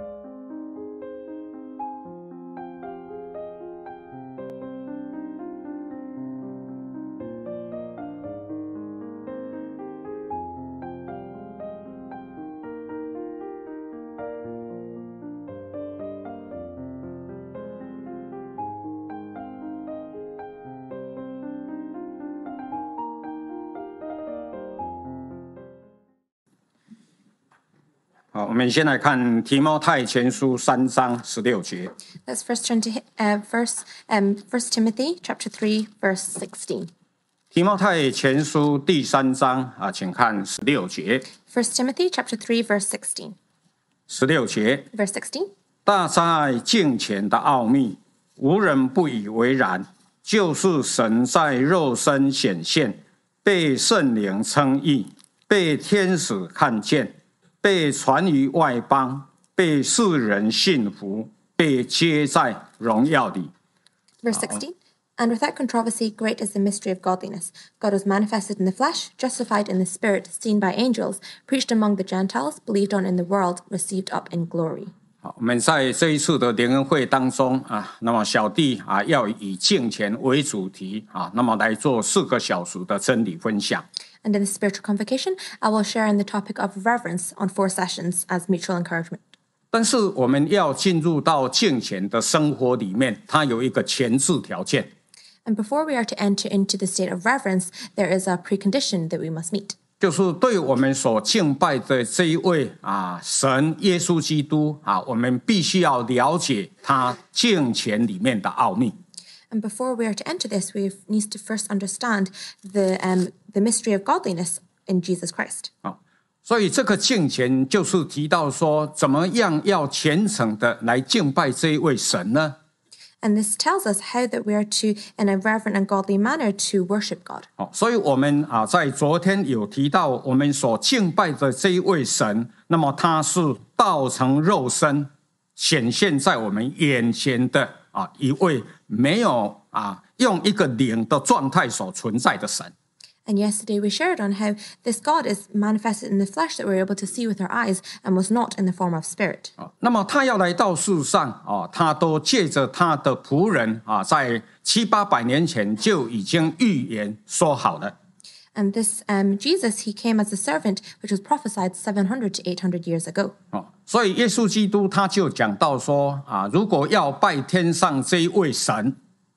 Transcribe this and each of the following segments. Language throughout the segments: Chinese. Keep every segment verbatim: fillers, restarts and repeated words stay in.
好，我们先来看提摩太前书三章十六节。 Let's first turn to uh, verse, um, First Timothy chapter three, verse sixteen. 提摩太前书第三章啊，请看十六节。 First Timothy chapter three, verse sixteen. 十六节， Verse sixteen. 大在敬虔的奥秘，无人不以为然，就是神在肉身显现，被圣灵称义，被天使看见，被传于外邦，被世人信服，被接在荣耀里。 Verse sixteen. And without controversy, great is the mystery of godliness. God was manifested in the flesh, justified in the spirit, seen by angels, preached among the Gentiles, believed on in the world, received up in glory. 好，我们在这一次的联恩会当中啊，那么小弟啊要以敬虔为主题啊，那么来做四个小时的真理分享。 And in the spiritual convocation, I will share in the topic of reverence on four sessions as mutual encouragement. 但是我们要进入到敬虔的生活里面，它有一个前置条件。 And before we are to enter into the state of reverence, there is a precondition that we must meet. 就是对我们所敬拜的这一位啊神耶稣基督啊，我们必须要了解他敬虔里面的奥秘。 And before we are to enter this, we need to first understand the, um, the mystery of godliness in Jesus Christ. 啊，所以这个敬虔就是提到说，怎么样要虔诚的来敬拜这一位神呢？ And this tells us how that we are to, in a reverent and godly manner, to worship God. 哦，所以我们啊，在昨天有提到，我们所敬拜的这一位神，那么他是道成肉身，显现在我们眼前的啊一位没有啊用一个灵的状态所存在的神。 And yesterday we shared on how this God is manifested in the flesh that we're able to see with our eyes and was not in the form of spirit. 那么他要来到世上啊，他都借着他的仆人啊，在七八百年前就已经预言说好了。 And this um, Jesus, he came as a servant, which was prophesied seven hundred to eight hundred years ago. 哦，所以耶稣基督他就讲到说啊，如果要拜天上这一位神。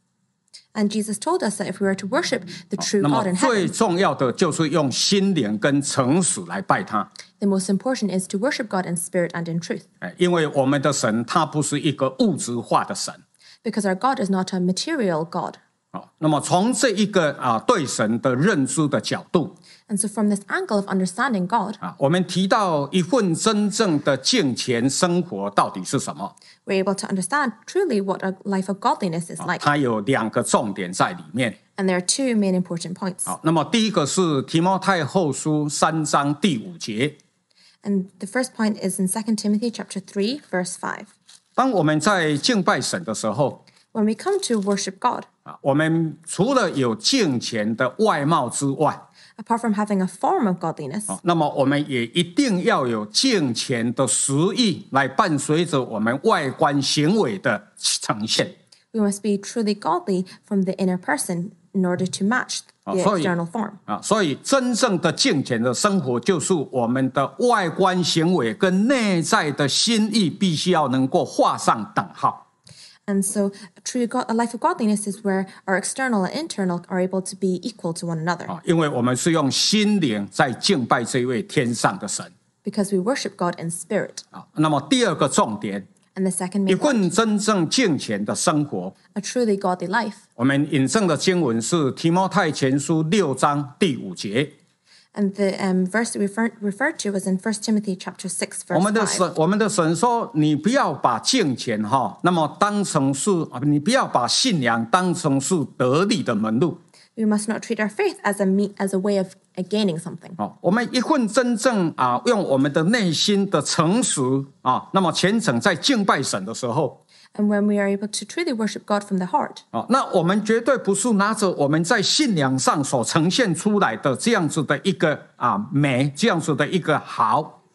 And Jesus told us that if we were to worship the true 那么 God in 最 heaven, 重要的就是用心灵跟诚实来拜他， the most important is to worship God in spirit and in truth. 哎，因为我们的神他不是一个物质化的神。 Because our God is not a material God. 哦，那么从这一个啊对神的认知的角度 And so from this angle of understanding God, 啊，我们提到一份真正的敬虔生活到底是什么？ we're able to understand truly what a life of godliness is like. 它有两个重点在里面。 And there are two main important points. 好，那么第一个是提摩太后书三章第五节。 And the first point is in Second Timothy chapter three, verse five. 当我们在敬拜神的时候 When we come to worship God, 啊，我们除了有敬虔的外貌之外， apart from having a form of godliness, 那么我们也一定要有敬虔的实意来伴随着我们外观行为的呈现。 we must be truly godly from the inner person in order to match the 所以 external form. 啊，所以真正的敬虔的生活，就是我们的外观行为跟内在的心意必须要能够画上等号。 And so a true God, a life of godliness is where our external and internal are able to be equal to one another. 啊，因为我们是用心灵在敬拜这位天上的神。 Because we worship God in spirit. 啊，那么第二个重点， And the second 一 main point, 份真正敬虔的生活， a truly godly life. 我们引证的经文是提摩太前书六章第五节。 And the um, verse that we refer, referred to was in First Timothy chapter six, 我 verse 们的 five. 神，我们的神说，你不要把敬虔哈，那么当成是啊，你不要把信仰当成是得利的门路。 We must not treat our faith as a me, as a way of uh, gaining something. 哦，我们一份真正啊，用我们的内心的诚实啊，那么虔诚在敬拜神的时候， And when we are able to truly worship God from the heart, 哦，那我们绝对不是拿着我们在信仰上所呈现出来的这样子的一个啊美，这样子的一个好，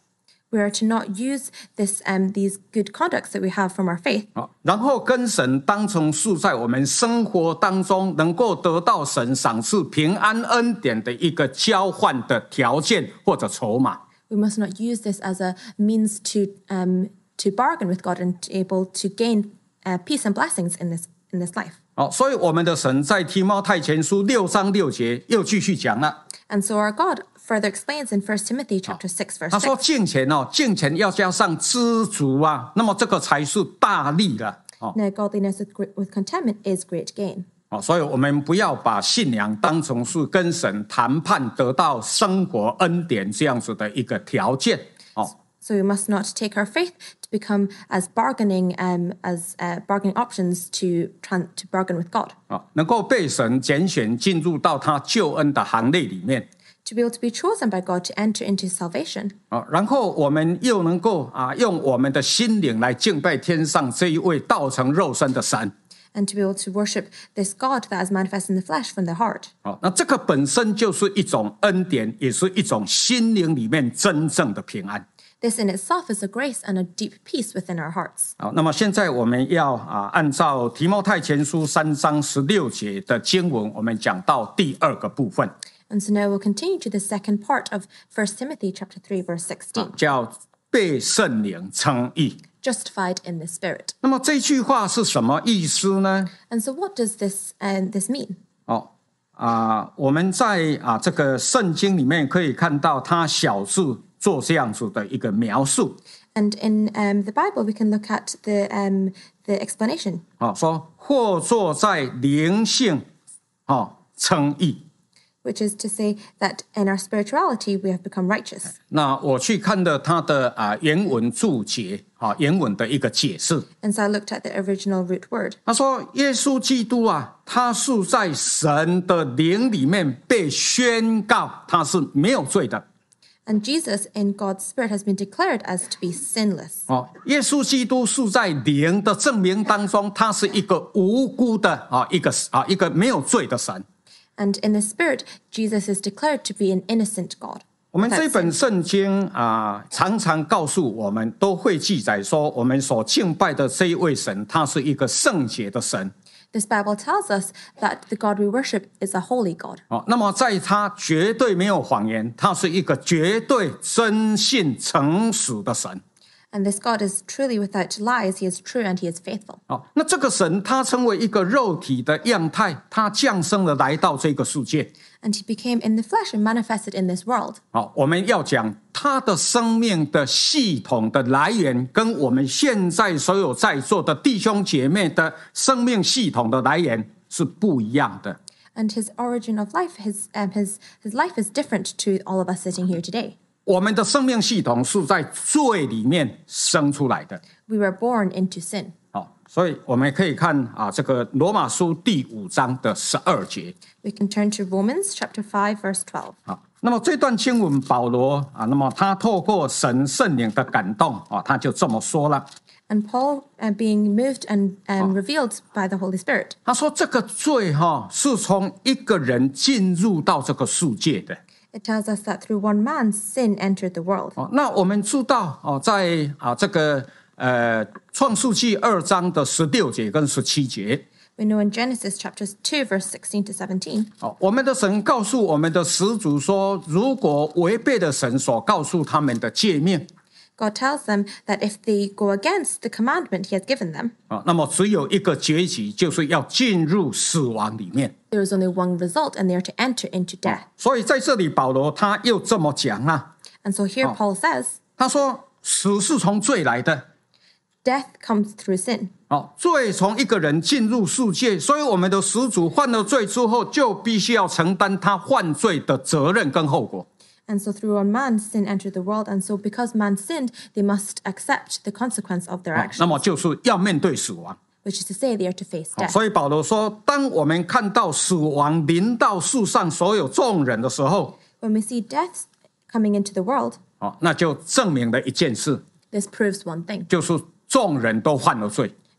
We are to not use this, um, these good conducts that we have from our faith, 啊，然后跟神当成是在我们生活当中能够得到神赏赐平安恩典的一个交换的条件或者筹码。 we must not use this as a means to um, to bargain with God and to able to gain uh, peace and blessings in this in this life. 哦，所以我们的神在提摩太前书六章六节又继续讲了。 And so our God further explains in First Timothy chapter six, verse 他说 six. 敬虔哦，敬虔要加上知足啊，那么这个才是大利了。哦 Now godliness with, gr- with contentment is great gain. 哦，所以我们不要把信仰当成是跟神谈判得到生活恩典这样子的一个条件。哦， So we must not take our faith to become as bargaining um, as uh, bargaining options to tran- to bargain with God. 哦，能够被神拣选进入到他救恩的行列里面。 To be able to be chosen by God to enter into salvation. 啊，然后我们又能够啊，用我们的心灵来敬拜天上这一位道成肉身的神。 And to be able to worship this God that is manifest in the flesh from the heart. 好，那这个本身就是一种恩典，也是一种心灵里面真正的平安。 This in itself is a grace and a deep peace within our hearts. 好，那么现在我们要啊，按照提摩太前书三章十六节的经文，我们讲到第二个部分， And so now we'll continue to the second part of First Timothy chapter three, verse sixteen. 叫被圣灵称义。 Justified in the Spirit. 那么这句话是什么意思呢？ And so what does this um, this mean? 哦啊，我们在啊这个圣经里面可以看到，他小字做这样子的一个描述。 And in um, the Bible, we can look at the um, the explanation, 啊，说或坐在灵性，啊称义。 which is to say that in our spirituality we have become righteous. 那我去看了他的啊原文注解，啊原文的一个解释。 And so I looked at the original root word. 他说，耶稣基督啊，他是在神的灵里面被宣告他是没有罪的。 And Jesus in God's Spirit has been declared as to be sinless. 哦，耶稣基督是在灵的证明当中，他是一个无辜的啊一个啊一个没有罪的神。 And in the Spirit, Jesus is declared to be an innocent God. 我们 without 这 sin. 本圣经啊，常常告诉我们，都会记载说，我们所敬拜的这一位神，他是一个圣洁的神。 This Bible tells us that the God we worship is a holy God. 哦，那么在他绝对没有谎言，他是一个绝对真信诚实的神。 And this God is truly without lies. He is true and he is faithful. 哦，那这个神他成为一个肉体的样态，他降生了来到这个世界。 And he became in the flesh and manifested in this world. 好，我们要讲他的生命的系统的来源，跟我们现在所有在座的弟兄姐妹的生命系统的来源是不一样的。 And his origin of life, his, um, his, his life is different to all of us sitting here today. 我们的生命系统是在罪里面生出来的。 We were born into sin. 好，所以我们可以看啊，这个罗马书第五章的十二节。 We can turn to Romans chapter five, verse twelve. 好，那么这段经文，保罗啊，那么他透过神圣灵的感动啊，他就这么说了。 And Paul, uh, being moved and um, revealed by the Holy Spirit, 他说：“这个罪哈、是从一个人进入到这个世界的。 it tells us that through one man, sin entered the world. 哦，那我们知道哦，在啊这个呃创世纪二章的十六节跟十七节， We know in Genesis chapter two, verse sixteen to seventeen, 哦，我们的神告诉我们的始祖说，如果违背了神所告诉他们的诫命， God tells them that if they go against the commandment he has given them, 啊，那么只有一个结局，就是要进入死亡里面。 there is only one result, and they are to enter into death. 所以在这里，保罗他又这么讲啊， And so here Paul says, 他说：死是从罪来的。 death comes through sin. 哦，罪从一个人进入世界，所以我们的始祖犯了罪之后，就必须要承担他犯罪的责任跟后果。 And so through one man, sin entered the world. And so because man sinned, they must accept the consequence of their 那 actions, 么就是要面对死亡。 which is to say they are to face 哦 death. 所以保罗说，当我们看到死亡临到世上所有众人的时候， When we see death coming into the world, 哦，那就证明了一件事， this proves one thing, 就是众人都犯了罪。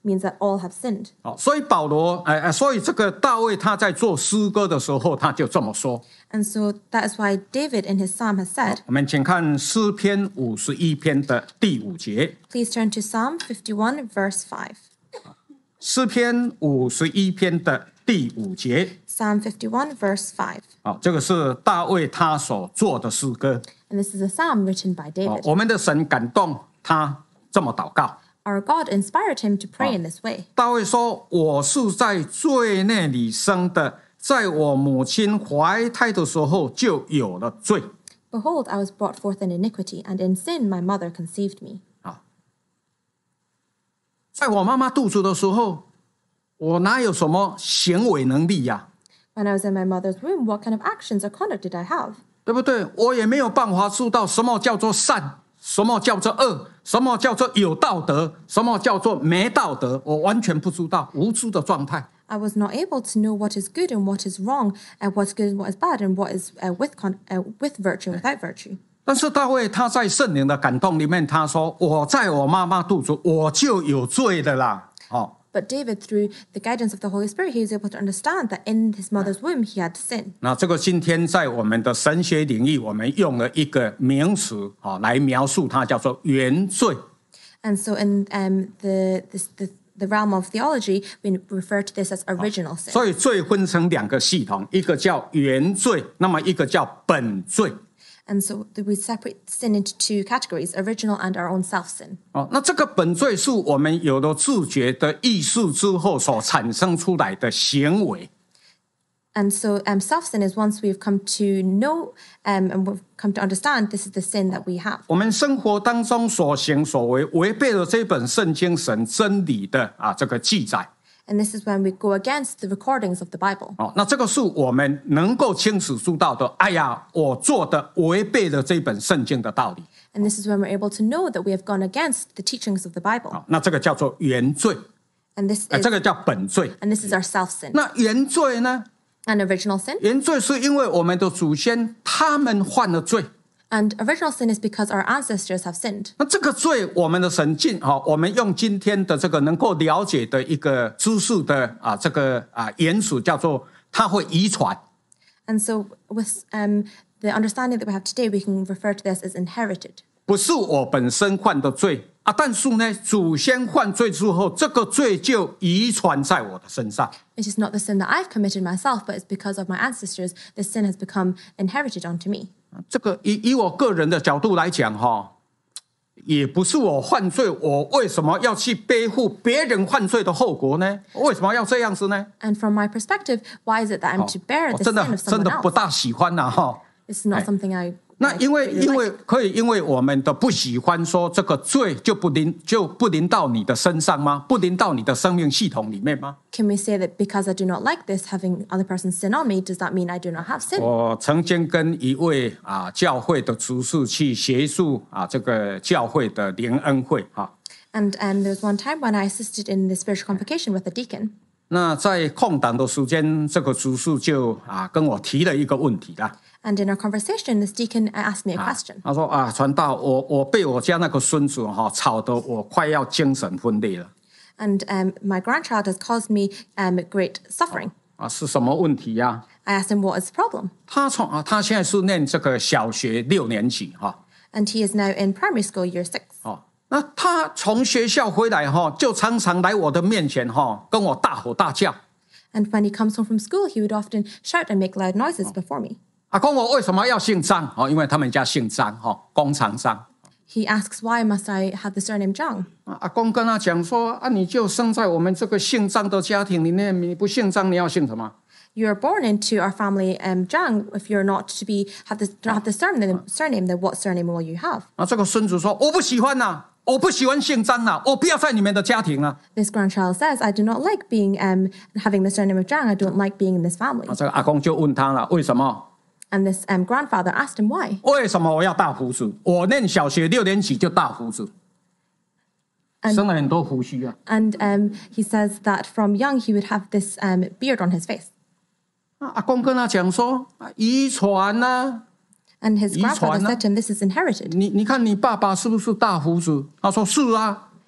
means that all have sinned. 哦，所以保罗，哎哎，所以这个大卫他在做诗歌的时候，他就这么说。 And so that is why David in his psalm has said, 我们请看诗篇五十一篇的第五节。 please turn to Psalm fifty-one, verse five. 诗篇五十一篇的第五节。 Psalm fifty-one, verse five. 哦，这个是大卫他所做的诗歌。 And this is a psalm written by 哦 David.， 我们的神感动他这么祷告。 Our God inspired him to pray in this way. 大卫说：“我是在罪孽里生的，在我母亲怀胎的时候就有了罪。” Behold, I was brought forth in iniquity, and in sin my mother conceived me. 在我妈妈肚子的时候，我哪有什么行为能力呀、 When I was in my mother's womb, what kind of actions or conduct did I have? 对不对？我也没有办法知道什么叫做善，什么叫做恶，什么叫做有道德，什么叫做没道德，我完全不知道，无知的状态。 I was not able to know what is good and what is wrong, and what's good and what is bad, and what is uh, with con- uh, with virtue and without virtue. 但是大卫他在圣灵的感动里面，他说：“我在我妈妈肚子，我就有罪的啦。”哦， But David, through the guidance of the Holy Spirit, he was able to understand that in his mother's womb he had sin. 那这个今天在我们的神学领域，我们用了一个名词啊、哦、来描述它，叫做原罪。 And so, in um, the, this, the the realm of theology, we refer to this as original sin. 所以罪分成两个系统，一个叫原罪，那么一个叫本罪。 And so we separate sin into two categories, original and our own self-sin. 哦，那这个本罪是我们有了自觉的意识之后所产生出来的行为。 And so um, self-sin is once we've come to know um, and we've come to understand this is the sin that we have. 我们生活当中所行所为，违背了这本圣经神真理的啊这个记载。 And this is when we go against the recordings of the Bible. 哦，那这个是我们能够清楚知道的。哎呀，我做的违背了这本圣经的道理。 And this is when we're able to know that we have gone against the teachings of the Bible. 哦，那这个叫做原罪， And this 呃， is 这个叫本罪。 and this is our self-sin. 那原罪呢？ And original sin. 原罪是因为我们的祖先他们犯了罪。 And original sin is because our ancestors have sinned. 那这个罪，我们的神进哈，我们用今天的这个能够了解的一个知识的啊，这个啊原始叫做它会遗传。 And so with um, the understanding that we have today, we can refer to this as inherited. 不是我本身犯的罪啊，但是呢，祖先犯罪之后，这个罪就遗传在我的身上。 It is not the sin that I've committed myself, but it's because of my ancestors. This sin has become inherited onto me. 这个以以我个人的角度来讲哈，也不是我犯罪，我为什么要去背负别人犯罪的后果呢？为什么要这样子呢？ And from my perspective, why is it that I'm to bear 我 the 真 sin 的 of 真 someone 的不 else? 大喜欢呐哈。 It's not something I. 那 I 因为 really 因为 like. 可以因为我们的不喜欢说这个罪就不临就不临到你的身上吗？不临到你的生命系统里面吗？ Can we say that because I do not like this, having other persons sin on me, does that mean I do not have sin? 我曾经跟一位啊教会的执事去协助啊这个教会的灵恩会哈。 And um, there was one time when I assisted in the spiritual convocation with a deacon. 那在空档的时间，这个执事就啊跟我提了一个问题啦。 And in our conversation, this deacon asked me a question. 他说啊，传道，我我被我家那个孙子哈、吵得我快要精神分裂了。 And um, my grandchild has caused me um, great suffering. 啊，是什么问题呀、 I asked him what is the problem. 他从啊，他现在是念这个小学六年级哈。 And he is now in primary school, year six. 哦，那他从学校回来哈，就常常来我的面前哈，跟我大吼大叫。 And when he comes home from school, he would often shout and make loud noises before me. 阿公，我为什么要姓张？哦，因为他们家姓张哈，工厂张。 He asks, why must I have the surname Zhang? 啊阿公跟他讲说啊，你就生在我们这个姓张的家庭里面，你不姓张，你要姓什么？ You're born into our family um, Zhang. If you're not to be have the not have the surname, surname, then what surname will you have? 啊，这个孙子说我不喜欢呐、啊，我不喜欢姓张啊，我不要在你们的家庭啊。 This grandchild says, I do not like being um, having the surname of Zhang. I don't like being in this family. 啊，这个阿公就问他了，为什么？ And this um, grandfather asked him why. 为什么我要大胡子？我念小学六年级就大胡子， And- 生了很多胡须啊。 And um, he says that from young he would have this um, beard on his face. 啊阿公跟他讲说，啊遗传呐、 And his grandfather 遗传啊。 said to him, this is inherited. 你你看你爸爸是不是大胡子？他说是啊。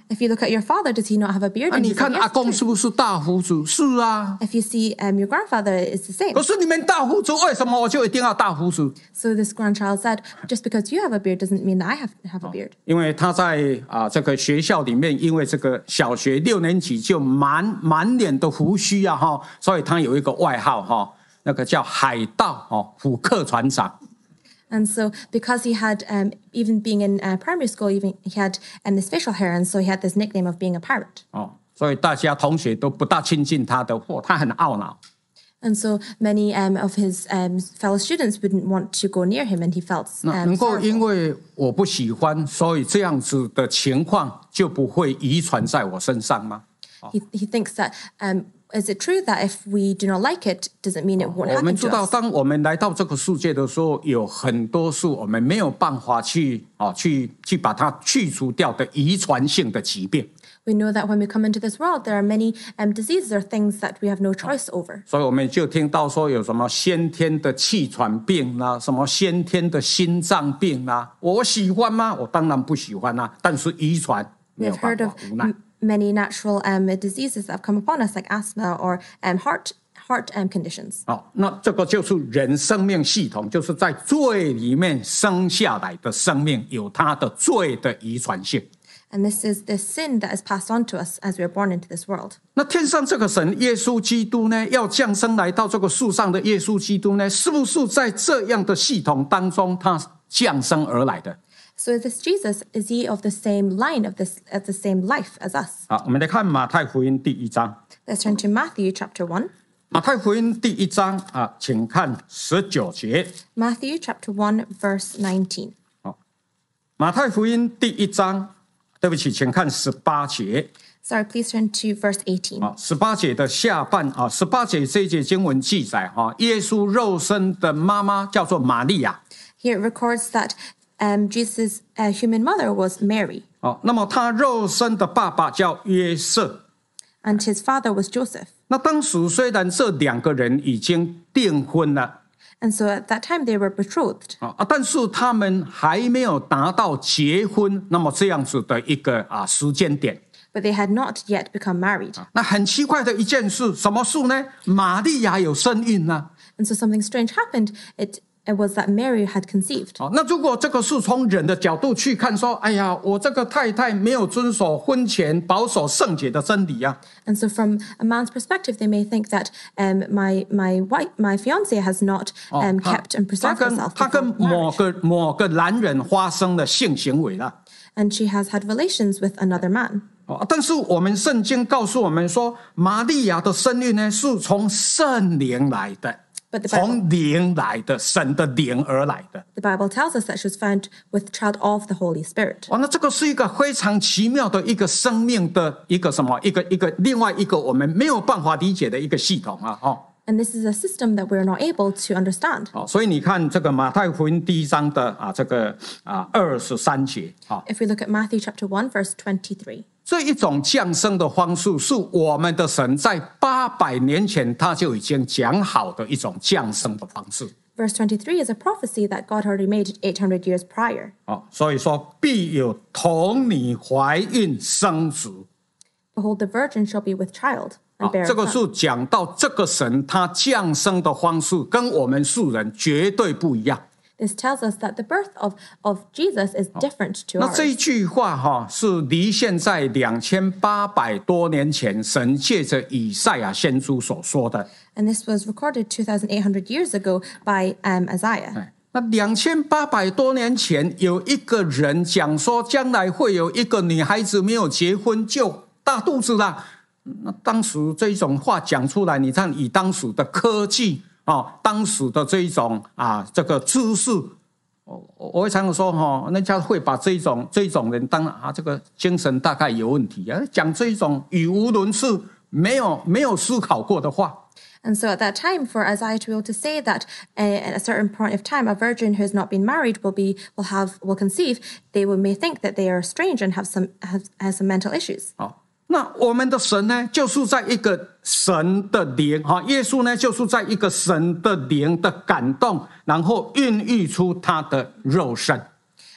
If you look at your father, does he not have a beard? 那 And 你 he 看 said, 阿 yes, 公 it's 是 true. 不是大胡子？是啊。 If you see um, your grandfather, it's the same. 可是你们大胡子，为什么我就一定要大胡子？ So this grandchild said, just because you have a beard doesn't mean that I have to have a beard. 因为他在啊这个学校里面，因为这个小学六年级就满满脸的胡须啊哈，所以他有一个外号哈，那个叫海盗哦，虎克船长。 And so because he had, um, even being in uh, primary school, even he had um, this facial hair, and so he had this nickname of being a pirate. 哦，所以大家同学都不大亲近他的，或他很懊恼。 And so many um, of his um, fellow students wouldn't want to go near him, and he felt 那 um, 能够因 sorrowful. 为我不喜欢，所以这样子的情况就不会遗传在我身上吗？ He, he thinks that, um, is it true that if we do not like it, doesn't mean it won't 我们 happen 知 to 道， us? 当我们来到这个世界的时候，有很多是我们没有办法去啊，去去把它去除掉的遗传性的疾病。 We know that when we come into this world, there are many um, diseases or things that we have no choice over. 所以我们就听到说有什么先天的气喘病啦、什么先天的心脏病啦、我喜欢吗？我当然不喜欢啦、但是遗传没 We 有 have 办 heard 法 of 无奈。 m- many natural um, diseases that have come upon us, like asthma or um, heart heart um, conditions. 好，那这个就是人生命系统，就是在罪里面生下来的生命，有它的罪的遗传性。 And this is the sin that is passed on to us as we are born into this world. 那天上这个神耶稣基督呢，要降生来到这个树上的耶稣基督呢，是不是在这样的系统当中他降生而来的？ So this Jesus, is he of the same line, of this of the same life as us? 好，我们来看马太福音第一章。 Let's turn to Matthew chapter one. 马太福音第一章啊，请看十九节。 Matthew chapter one, verse nineteen. 马太福音第一章，对不起，请看十八节。 Sorry, please turn to verse eighteen. 啊，十八节的下半啊，十八节这一节经文记载哈，耶稣肉身的妈妈叫做玛利亚。 Here it records that um, Jesus' uh, human mother was Mary, 哦，那么他肉身的爸爸叫约瑟。 and his father was Joseph. 那当时虽然这两个人已经订婚了 And so at that time they were betrothed, 啊，但是他们还没有达到结婚那么这样子的一个啊时间点。 but they had not yet become married. 那很奇怪的一件事，什么事呢？玛利亚有身孕呢、 And so something strange happened. It, it was that Mary had conceived. 哦，那如果这个是从人的角度去看，说，哎呀，我这个太太没有遵守婚前保守圣洁的真理啊， And so from a man's perspective, they may think that um, my my wife, my fiance has not um, 他 kept and 他 preserved 跟 herself 他跟 before 某 marriage. 个某个男人发生了性行为了。 And she has had relations with another man. 哦，但是我们圣经告诉我们说，玛利亚的生育呢，是从圣灵来的， But the Bible, 从灵来的，神的灵而来的。 the Bible tells us that she was found with the child of the Holy Spirit. 哦，那这个是一个非常奇妙的一个生命的一个什么，一个一个另外一个我们没有办法理解的一个系统啊，哦。 And this is a system that we're not able to understand. 好，所以你看这个马太福音第一章的啊，这个啊二十三节啊， If we look at Matthew chapter one, verse twenty-three, 这一种降生的方式是我们的神在八百年前他就已经讲好的一种降生的方式。 verse twenty-three is a prophecy that God already made eight hundred years prior. 好，所以说必有童女怀孕生子。 Behold, the virgin shall be with child 啊 and bear 这 a 个 son. 是讲到这个神他降生的方式跟我们世人绝对不一样。 This tells us that the birth of, of Jesus is different to 那这一 ours. 句话哈，是离现在两千八百多年前神借着以赛亚先知所说的。 And this was recorded two thousand eight hundred years ago by um, Isaiah. 那两千八百多年前，有一个人讲说，将来会有一个女孩子没有结婚就大肚子了。那当时这一种话讲出来，你看以当时的科技啊、哦，当时的这一种啊这个知识，我我会常常说哈、哦，人家会把这一种这一种人当啊这个精神大概有问题啊，讲这一种语无伦次、没有没有思考过的话。 And so at that time, for Isaiah to be able to say that uh, at a certain point of time, a virgin who has not been married will be will have will conceive, they will, may think that they are strange and have some have, has some mental issues. 好，那我们的神呢，就是在一个神的灵哈，耶稣呢，就是在一个神的灵的感动，然后孕育出他的肉身。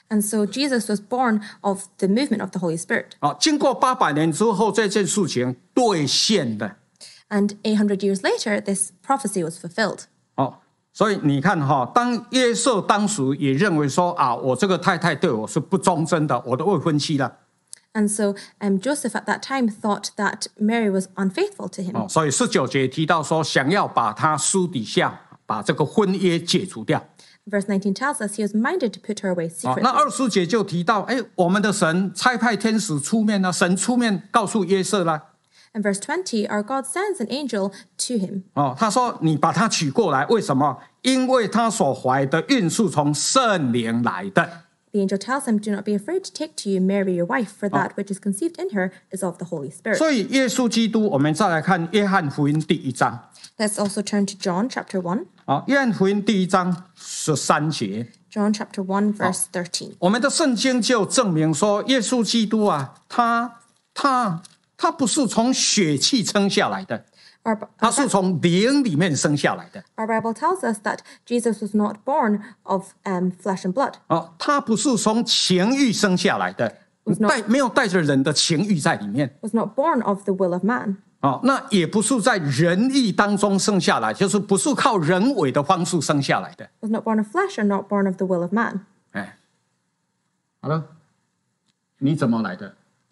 And so Jesus was born of the movement of the Holy Spirit. 啊，经过八百年之后，这件事情兑现了。 And eight hundred years later, this prophecy was fulfilled. 哦，所以你看哈，当约瑟当时也认为说啊，我这个太太对我是不忠贞的，我的未婚妻了。 And so um, Joseph at that time thought that Mary was unfaithful to him. 哦，所以十九节提到说，想要把他私底下把这个婚约解除掉。 Verse nineteen tells us he was minded to put her away 哦， secretly. 那二十节就提到，哎，我们的神差派天使出面了，神出面告诉约瑟了。 And verse twenty, our God sends an angel to him. 哦，他说你把他娶过来，为什么？因为他所怀的孕是从圣灵来的。 The angel tells him, do not be afraid to take to you Mary your wife, for that which is conceived in her is of the Holy Spirit. 所以耶稣基督，我们再来看约翰福音第一章。 Let's also turn to John chapter one. 啊，约翰福音第一章十三节。 John chapter one, verse thirteen. 我们的圣经就证明说，耶稣基督啊，他他他不是从血气生下来的， Our, 他 our, 是从灵里面生下来的。 our Bible tells us that Jesus was not born of um, flesh and blood. 哦，他不是从情欲生下来的， Was not- 带没有带着人的情欲在里面。 Was not born of the will of man. 哦，那也不是在人意当中生下来，就是不是靠人为的方式生下来的。 Was not born of flesh and not born of the will of man. 哎，好了，你怎么来的？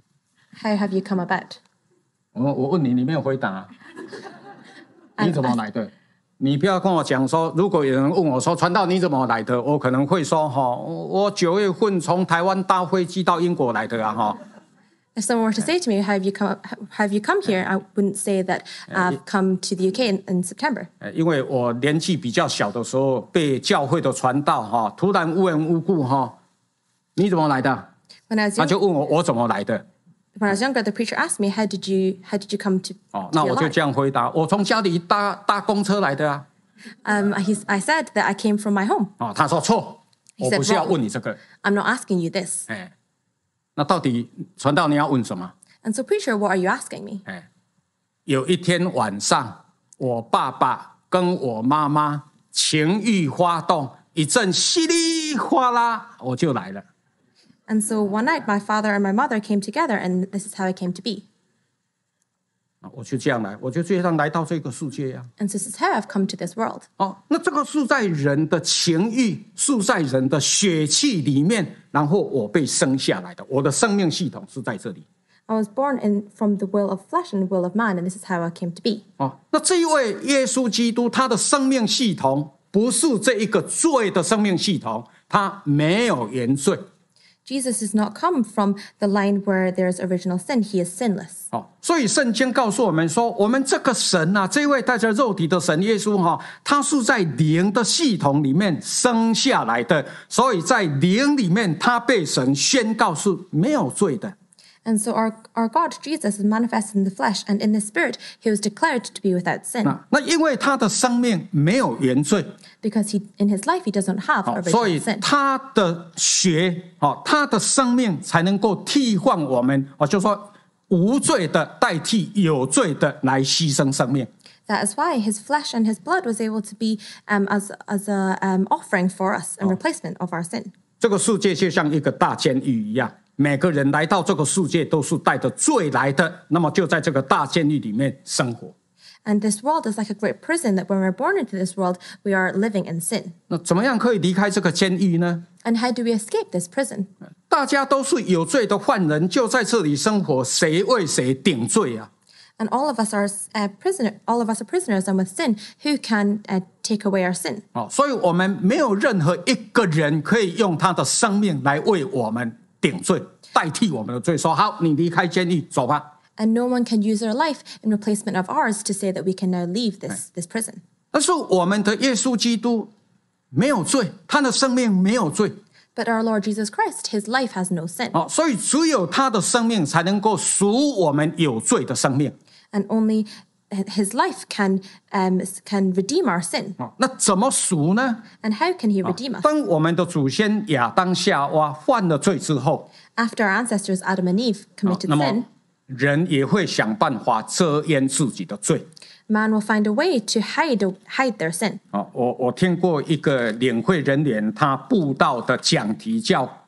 How have you come about? 我我问你，你没有回答、啊。你怎么来的？你不要跟我讲说，如果有人问我说传道你怎么来的，我可能会说哈，我九月份从台湾搭飞机到英国来的啊哈。 If someone were to say to me, "How have you come? How have you come here?" I wouldn't say that I've come to the U K in, in September, 呃因为我年纪比较小的时候，被教会的传道哈，突然无缘无故哈，你怎么来的？ when I was 他 young, 就问我我怎么来的？ when I was younger, the preacher asked me, "How did you? How did you come to?" 哦， to 那 be 我就 alive?" 这样回答：我从家里搭搭公车来的啊。 Um, he's, I said that I came from my home. 哦，他说错， He 我 said 不是要 wrong. 问你这个。 I'm not asking you this. 哎，那到底传道你要问什么？ And so, preacher, what are you asking me? 哎，有一天晚上，我爸爸跟我妈妈情欲发动，一阵稀里哗啦，我就来了。 And so one night, my father and my mother came together, and this is how I came to be. 我就这样来，我就这样来到这个世界呀、 And so this is how I've come to this world. 啊。哦，那这个是在人的情欲，是在人的血气里面，然后我被生下来的，我的生命系统是在这里。 I was born in from the will of flesh and the will of man, and this is how I came to be. 哦，那这一位耶稣基督，他的生命系统不是这一个罪的生命系统，他没有原罪。 Jesus does not come from the line where there is original sin. He is sinless. 哦，所以圣经告诉我们说，我们这个神啊，这位带着肉体的神耶稣哈、他是在灵的系统里面生下来的，所以在灵里面，他被神宣告是没有罪的。 And so our, our God, Jesus, is manifested in the flesh, and in the spirit, he was declared to be without sin. 那那因为他的生命没有原罪， Because he, in his life, he does not have 哦，所 original 以 sin. 他的血，哦，他的生命才能够替换我们，哦，就说无罪的代替有罪的来牺牲生命。 That is why his flesh and his blood was able to be um, as, as a um, offering for us and replacement of our sin. 这个世界就像一个大监狱一样，每个人来到这个世界都是带着罪来的，那么就在这个大监狱里面生活。 And this world is like a great prison that when we're born into this world, we are living in sin. 那怎么样可以离开这个监狱呢？ And how do we escape this prison? 大家都是有罪的犯人，就在这里生活，谁为谁顶罪啊？ And all of us are uh, prisoner. All of us are prisoners, and with sin, who can uh, take away our sin? 哦，所以我们没有任何一个人可以用他的生命来为我们顶罪，代替我们的罪。说好，你离开监狱，走吧。 And no one can use their life in replacement of ours to say that we can now leave this, this prison. 但是我们的耶稣基督没有罪，他的生命没有罪。 But our Lord Jesus Christ, his life has no sin. 哦，所以只有他的生命才能够赎我们有罪的生命。 And only his life can, um, can redeem our sin. 哦，那怎么赎呢？ And how can he redeem us? 当我们的祖先亚当夏娃犯了罪之後， After our ancestors Adam and Eve 哦 committed 那麼 sin, 人也會想辦法遮掩自己的罪。 man will find a way to hide, hide their sin. 哦，我我聽過一個領會人員他布道的講題叫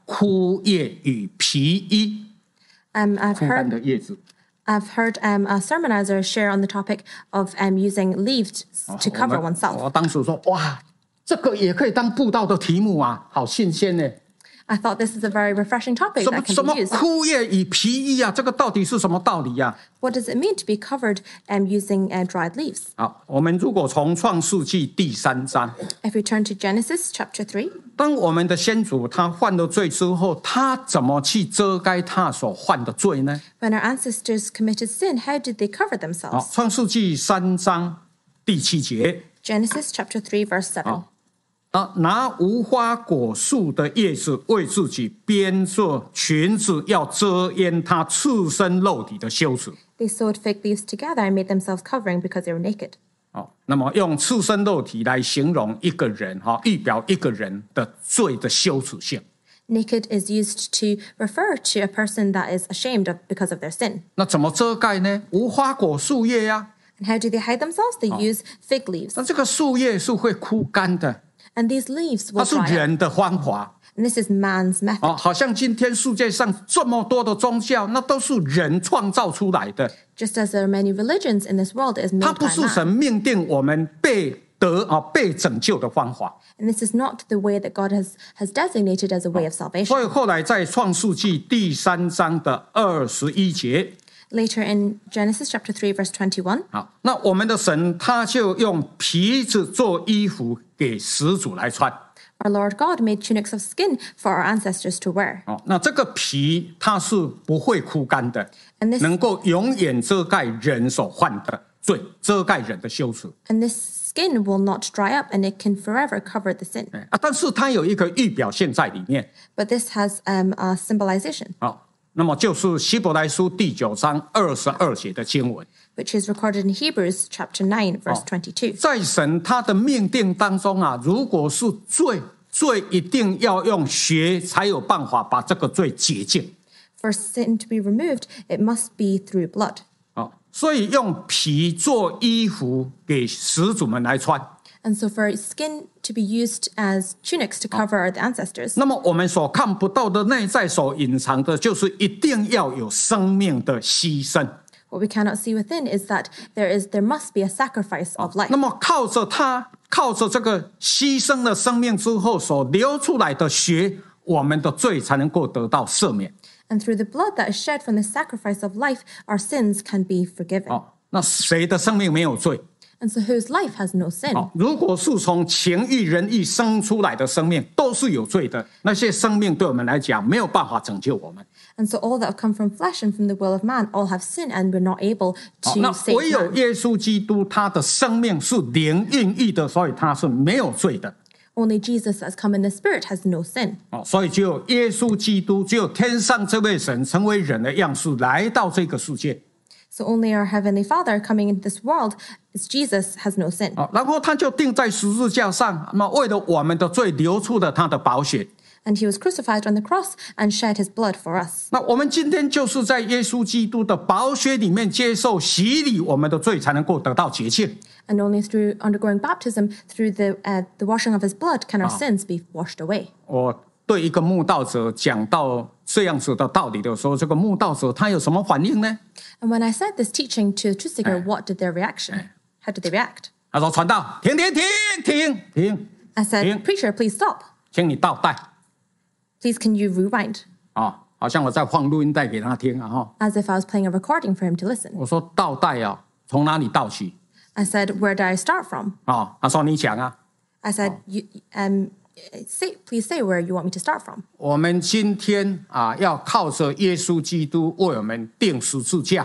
枯叶与皮衣， Um, I've 枯干的 heard 叶子。 I've heard um, a sermonizer share on the topic of um, using leaves to 我 cover 们 oneself. 我当时说，哇，这个也可以当布道的题目啊，好新鲜呢！ I thought this is a very refreshing topic 什么 that can 什么 be used. 枯叶与皮衣啊，这个到底是什么道理呀、 What does it mean to be covered um, using uh, dried leaves? 啊？好，我们如果从创世纪第三章， If we turn to Genesis chapter three, 当我们的先祖他犯了罪之后，他怎么去遮盖他所犯的罪呢？ when our ancestors committed sin, how did they cover 好， themselves? 创世纪三章第七节。 Genesis chapter three, verse seven. 啊，拿无花果树的叶子为自己编做裙子，要遮掩他赤身肉体的羞耻。 They sewed fig leaves together and made themselves covering because they were naked. 哦，那么用赤身肉体来形容一个人，哈，预表一个人的罪的羞耻性。 Naked is used to refer to a person that is ashamed of because of their sin. 那怎么遮盖呢？无花果树叶呀、 And how do they hide themselves? They use fig leaves. 那这个树叶是会枯干的， And these leaves 它 will 是 dry up. 人的方法。 And this is man's method. 哦，好像今天世界上这么多的宗教，那都是人创造出来的。 Just as there are many religions in this world, it is 它 made 不 by 是神 man. 命定我们被得啊被拯救的方法。 And this is not the way that God has, has designated as a way of 所 salvation. 以后来在创世纪第三章的二十一节， Later in Genesis chapter three, verse twenty-one, 好，那我们的神他就用皮子做衣服给始祖来穿。 our Lord God made tunics of skin for our ancestors to wear. 哦，那这个皮它是不会枯干的， And this 能够永远遮盖人所犯的罪，遮盖人的羞耻。 and this skin will not dry up, and it can forever cover the sin. 哎啊，但是它有一个预表现在里面。 But this has um, a symbolization, 好，那么就是希伯来书第九章二十二节的经文。 which is recorded in Hebrews chapter nine, verse twenty-two. 在神他的命定当中啊，如果是罪，罪一定要用血才有办法把这个罪洁净。 For sin to be removed, it must be through blood. 哦，所以用皮做衣服给始祖们来穿。 And so for skin to be used as tunics to cover the ancestors, 那么我们所看不到的内在所隐藏的，就是一定要有生命的牺牲。 what we cannot see within is that there is there must be a sacrifice of life. 那么靠着它，靠着这个牺牲的生命之后所流出来的血，我们的罪才能够得到赦免。 And through the blood that is shed from the sacrifice of life, our sins can be forgiven. 哦，那谁的生命没有罪？ And so whose life has no sin? 哦，如果是从情欲、人意生出来的生命，都是有罪的。那些生命对我们来讲没有办法拯救我们。 And so all that have come from flesh and from the will of man all have sin, and we're not able 好， to 那 save 唯有 man. 耶稣基督，他的生命是灵孕育的，所以他是没有罪的。 Only Jesus that's come in the Spirit has no sin. 哦，所以只有耶稣基督，只有天上这位神成为人的样式来到这个世界。 So only our Heavenly Father coming into this world is Jesus has no sin. 哦，然后他就钉在十字架上，那么为了我们的罪流出了他的宝血。 And he was crucified on the cross and shed his blood for us. 那我们今天就是在耶稣基督的宝血里面接受洗礼，我们的罪才能够得到洁净。 And only through undergoing baptism, through the uh, the washing of his blood, can our sins be washed away. 我对一个慕道者讲到这样子的道理的时候，这个慕道者他有什么反应呢？ And when I said this teaching to a truth seeker, what did their reaction? How did they react? 他说：“传道，停停停停停， I said, Yeah. Preacher, please stop. 请你倒带 Please, can you rewind? 啊！好像我在放录音带给他听啊！哈， As if I was playing a recording for him to listen. 我说倒带啊，从哪里倒起 I said, Where did I start from? 啊？他说你讲啊， I said, you, um, say, Please say where you want me to start from. 我们今天啊要靠着耶稣基督为我们钉十字架。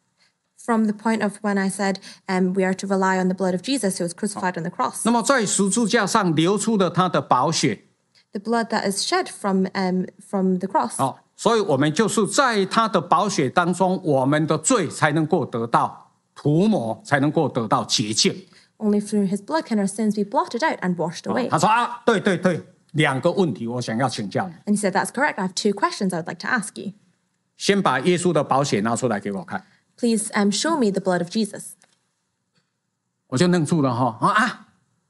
From the point of when I said um, we are to rely on the blood of Jesus who was crucified on the cross. 那么在十字架上流出了他的宝血 The blood that is shed from, um, from the cross. 哦，所以我们就是在他的宝血当中，我们的罪才能够得到涂抹，才能够得到洁净。 Only through his blood can our sins be blotted out and washed away. 他说啊，对对对，两个问题我想要请教你， And he said, That's correct. I have two questions I would like to ask you. 先把耶稣的宝血拿出来给我看， Please um, show me the blood of Jesus. 我就愣住了哈啊啊，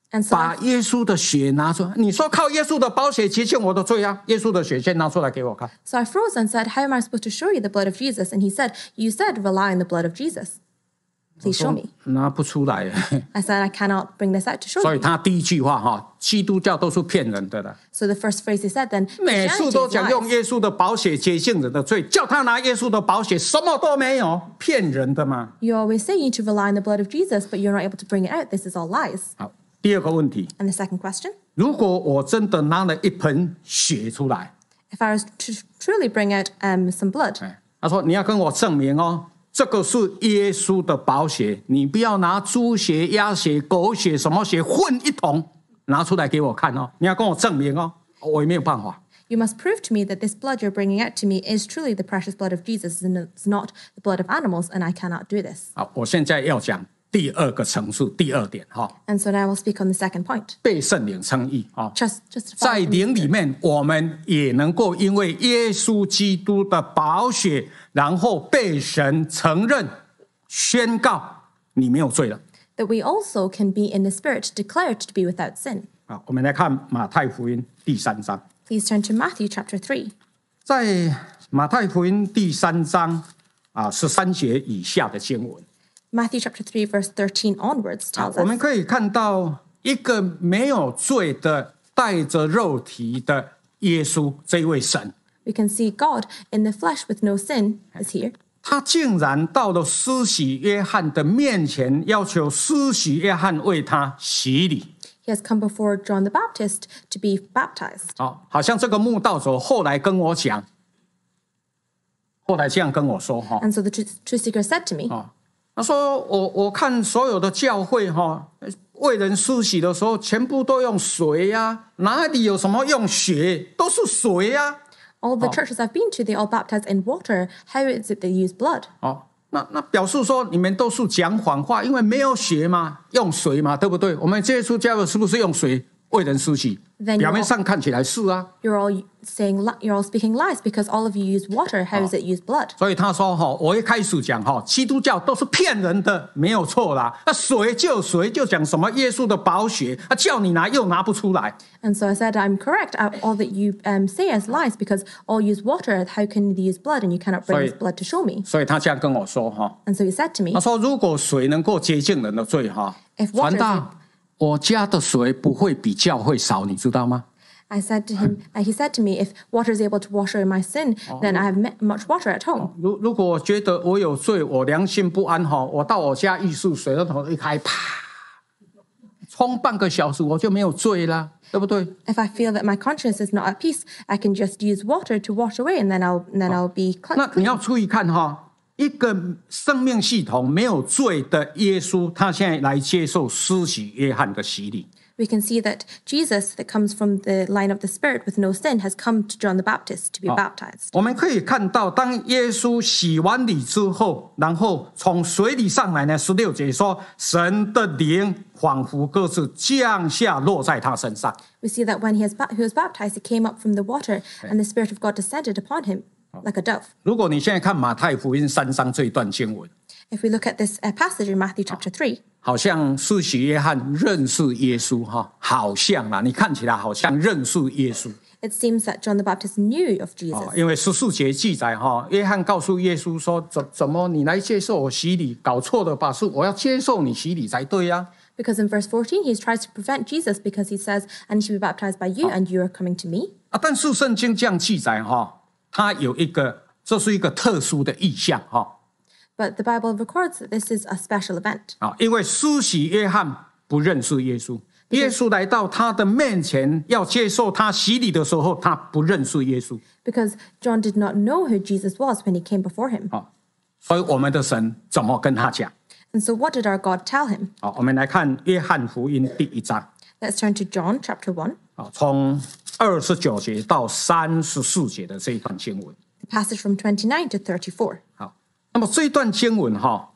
And so 把 I, 耶稣的血拿出来。你说靠耶稣的宝血洁净我的罪啊？耶稣的血先拿出来给我看。 so I froze and said, how am I supposed to show you the blood of Jesus? And he said, you said rely on the blood of Jesus. Please show me. 拿不出来。 I said, I cannot bring this out to show 所以 you. 他第一句话哈，基督教都是骗人的了。 So the first phrase he said then, 每次都 Christianity is 讲用 lies. 耶稣的宝血洁净人的罪，叫他拿耶稣的宝血，什么都没有，骗人的嘛。 You always say you need to rely on the blood of Jesus, but you're not able to bring it out. This is all lies. 好，第二个问题， And the second question, 如果我真的拿了一盆血出来， if I was to truly bring out um, some blood, 哎，他说你要跟我证明哦，这个是耶稣的宝血，你不要拿猪血、鸭血、狗血什么血混一桶拿出来给我看哦，你要跟我证明哦，我也没有办法。 you must prove to me that this blood you're bringing out to me is truly the precious blood of Jesus and it's not the blood of animals, and I cannot do this. 好，我现在要讲第二个层次，第二点哈， And so now I will speak on the second point. 被圣灵称义啊。 Just, just 在灵里面，我们也能够因为耶稣基督的宝血，然后被神承认、宣告你没有罪了。 that we also can be in the Spirit declared to be without sin. 好，我们来看马太福音第三章， Please turn to Matthew chapter three. 在马太福音第三章啊十三节以下的经文， Matthew chapter three, verse thirteen onwards 啊 tells 我们 us 可以看到一个没有罪的、带着肉体的耶稣这一位神， we can see God in the flesh with no sin is here. 他竟然到了施洗约翰的面前，要求施洗约翰为他洗礼。 He has come before John the Baptist to be baptized. 哦，好像这个慕道者后来跟我讲，后来这样跟我说哈， And so the truth, truth seeker said to me, 哦，他说我我看所有的教会哈，为人施洗的时候，全部都用水呀、哪里有什么用血，都是水呀、 all the churches I've been to, they all baptize in water. How is it they use blood? 哦，那那表示说你们都是讲谎话，因为没有血嘛，用水嘛，对不对？我们耶稣教的是不是用水为人施洗？ Then 表 you're 面 all, 上看起来是啊， you're all saying li- you're all speaking lies because all of you use water. How does it use blood? 所以他说哈，我一开始讲哈，基督教都是骗人的，没有错啦。那水就水，就讲什么耶稣的宝血，啊，叫你拿又拿不出来。 And so I said, I'm correct. Uh, All that you um, say is lies because all use water. How can you use blood and you cannot bring Sorry. this blood to show me? 所以他这样跟我说哈， And so he said to me, 他说如果水能够洁净人的罪哈， If water 传道，我家的水不会比教会少，你知道吗？ I said to him, uh, he said to me, if water is able to wash away my sin, then I have m- much water at home. 如如果我觉得我有罪，我良心不安哈，我到我家浴室水龙头一开，啪，冲半个小时我就没有罪了，对不对？ If I feel that my conscience is not at peace, I can just use water to wash away, and then I'll and then I'll be 那 clean. 你要注意看哈，一个生命系统没有罪的耶稣，他现在来接受施洗约翰的洗礼。 We can see that Jesus, that comes from the line of the Spirit with no sin, has come to John the Baptist to be baptized. 我们可以看到，当耶稣洗完礼之后，然后从水里上来呢，十六节说，神的灵仿佛鸽子降下，落在他身上。 We see that when he, has ba- he was baptized, he came up from the water, and the Spirit of God descended upon him like a dove. 如果你现在看马太福音三章这一段经文， If we look at this uh, passage in Matthew chapter three, 好像施洗约翰认识耶稣哈，好像啦，你看起来好像认识耶稣。 it seems that John the Baptist knew of Jesus. 哦，因为十四节记载哈，约翰告诉耶稣说：“怎怎么你来接受我洗礼？搞错了吧？是我要接受你洗礼才对呀、 Because in verse fourteen, he tries to prevent Jesus because he says, I need to be baptized by you, and you are coming to me. 啊！但是圣经这样记载哈，它有一个，这是一个特殊的意象哈 But the Bible records that this is a special event 啊，因为施洗约翰不认识耶稣，耶稣来到他的面前要接受他洗礼的时候，他不认识耶稣 because John did not know who Jesus was when he came before him. 啊，所以我们的神怎么跟他讲？ And so what did our God tell him? 好，我们来看约翰福音第一章 Let's turn to John chapter one, 啊，从二十九节到三十四节的这一段经文。 the passage from twenty-nine to thirty-four. 好，那么这一段经文哈，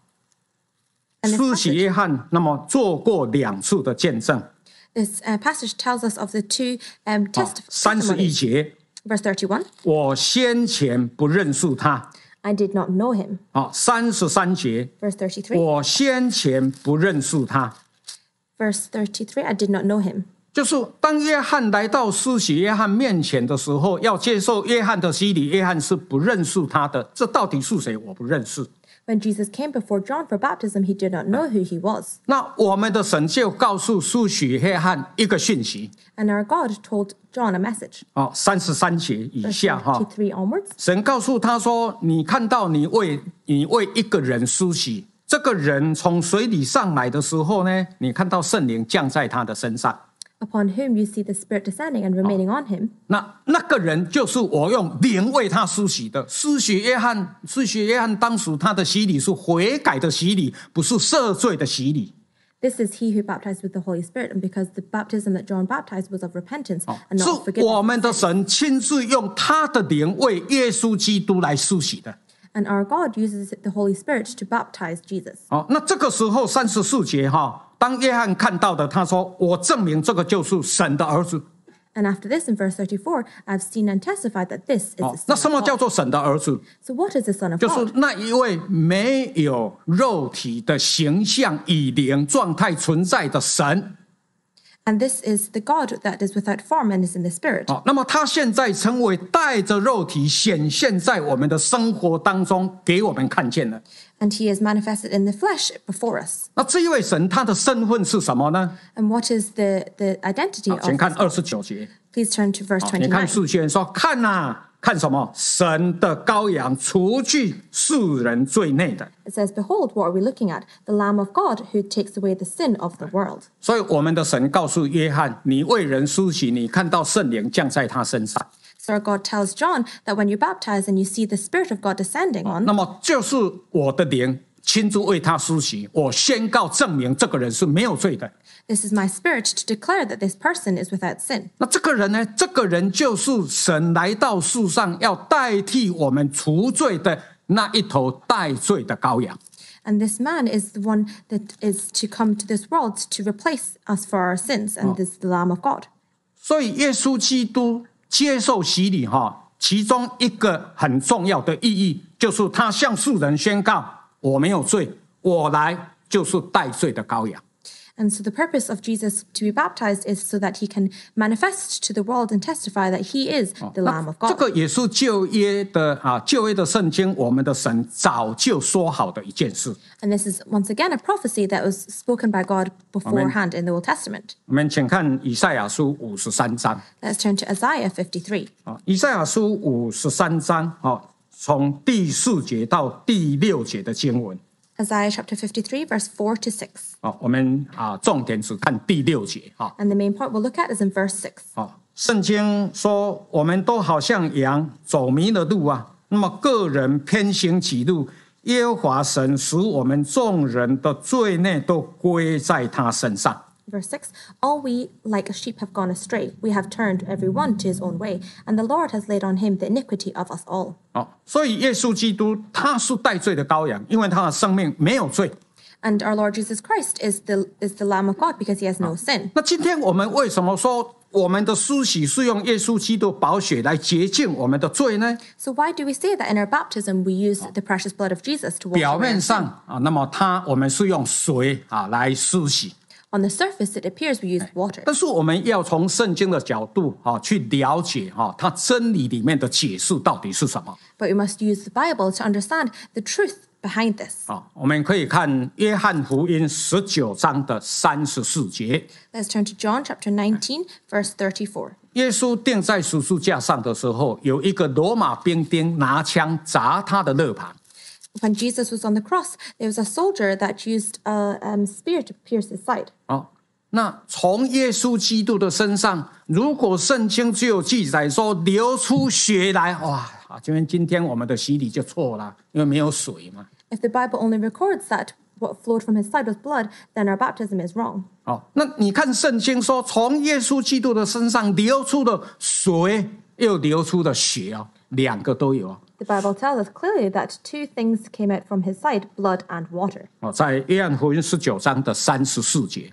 And this 施洗 passage, 约翰那么做过两次的见证， this uh, passage tells us of the two um, 好 test- 三十一 testimonies. 节， Verse thirty-one, 我先前不认识他。 I did not know him. 好，三十三节， Verse thirty-three, 我先前不认识他。 Verse thirty-three, I did not know him. 就是当约翰来到施洗约翰面前的时候，要接受约翰的洗礼，约翰是不认识他的，这到底是谁？我不认识。 When Jesus came before John for baptism, he did not know who he was. 那我们的神就告诉施洗约翰一个讯息。 And our God told John a message. 哦，三十三节以 Verse 下哈， thirty-three onwards. 神告诉他说：“你看到你为你为一个人施洗，这个人从水里上来的时候呢，你看到圣灵降在他的身上。” Upon whom you see the Spirit descending and remaining on him. 那那个人就是我用灵为他施洗的。施洗约翰，施洗约翰当时他的洗礼是悔改的洗礼，不是赦罪的洗礼。 This is he who baptized with the Holy Spirit, and because the baptism that John baptized was of repentance and 是 not of forgiveness. 我们的神亲自用他的灵为耶稣基督来施洗的。 And our God uses the Holy Spirit to baptize Jesus. 哦，那这个时候三十四节哈。当约翰看到的，他说：“我证明这个就是神的儿子。” And after this, in verse thirty-four, I've seen and testified that this is the 哦，那 Son 什么 of 叫 God. 做神的儿子？ So what is the Son of 就是 God? 那一位没有肉体的形象以灵状态存在的神。 And this is the God that is without form and is in the Spirit. 哦，那么他现在成为带着肉体显现在我们的生活当中，给我们看见了。 And he is manifested in the flesh before us. 那这一位神他的身份是什么呢？ And what is the, the identity 好， of 请看 this 二 God? 十九节。 Please turn to verse 好，你看 twenty-nine. 世界说看呐、啊，看什么？神的羔羊，除去世人罪内的。 It says, Behold, what are we looking at? The Lamb of God who takes away the sin of the world. 所以我们的神告诉约翰：你为人施洗，你看到圣灵降在他身上。 So our God tells John that when you baptize and you see the Spirit of God descending on, 那么就是我的灵亲自为他施洗，我宣告证明这个人是没有罪的。 this is my Spirit to declare that this person is without sin. 那这个人呢？这个人就是神来到世上要代替我们除罪的那一头代罪的羔羊。 And this man is the one that is to come to this world to replace us for our sins, and this is the Lamb of God. 所以耶稣基督接受洗礼哈，其中一个很重要的意义就是他向世人宣告：我没有罪，我来就是代罪的羔羊。 And so the purpose of Jesus to be baptized is so that he can manifest to the world and testify that he is the Lamb of 这 God. 个也是旧约的啊，旧约的圣经，我们的神早就说好的一件事。 And this is once again a prophecy that was spoken by God beforehand in the Old Testament. 我们请看以赛亚书五十三章 Let's turn to Isaiah fifty-three. 啊，以赛亚书五十三章啊，从第四节到第六节的经文 Isaiah chapter fifty-three, verse four to six. 啊，我们啊重点只看第六节啊。 And the main point we'll look at is in verse six. 啊，圣经说，我们都好像羊走迷了路啊，那么个人偏行己路，耶和华神使我们众人的罪孽都归在他身上。 Verse six, all we like sheep have gone astray. We have turned every one to his own way, and the Lord has laid on him the iniquity of us all. 哦，所以耶稣基督他是代罪的羔羊，因为他的生命没有罪。 And our Lord Jesus Christ is the, is the Lamb of God because he has no sin. 那今天我们为什么说我们的施洗是用耶稣基督宝血来洁净我们的罪呢？ So why do we say that in our baptism we use the precious blood of Jesus to wash 表 away 面 our 上 sin? 啊，那么他我们是用水啊来施洗。 On the surface, it appears we use water. 但是我们要从圣经的角度啊去了解哈，它真理里面的解释到底是什么 But we must use the Bible to understand the truth behind this. 啊？我们可以看约翰福音十九章的三十四节， Let's turn to John chapter nineteen, verse thirty-four. 耶稣钉在十字架上的时候，有一个罗马兵丁拿枪砸他的肋旁。 When Jesus was on the cross, there was a soldier that used a um, spear to pierce his side. 哦，那从耶稣基督的身上，如果圣经只有记载说流出血来，哇，啊，今天今天我们的洗礼就错了，因为没有水嘛。 If the Bible only records that what flowed from his side was blood, then our baptism is wrong. 哦，那你看圣经说，从耶稣基督的身上流出的水，又流出的血哦，两个都有哦。 The Bible tells us clearly that two things came out from his side, blood and water. 哦，在约翰福音十九章的三十四节哈，